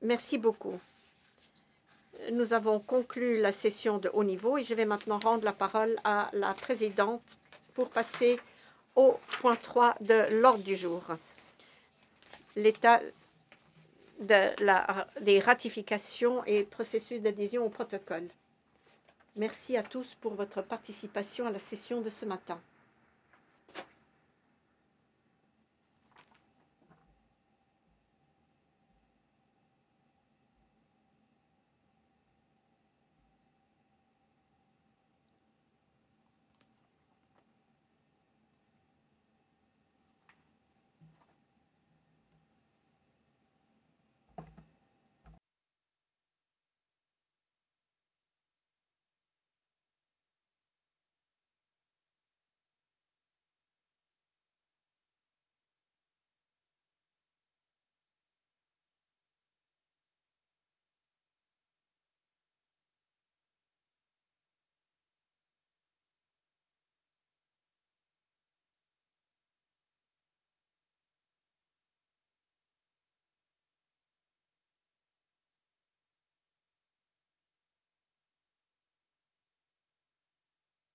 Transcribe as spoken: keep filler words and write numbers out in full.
Merci beaucoup. Nous avons conclu la session de haut niveau et je vais maintenant rendre la parole à la présidente pour passer au point trois de l'ordre du jour. L'état de la, des ratifications et processus d'adhésion au protocole. Merci à tous pour votre participation à la session de ce matin.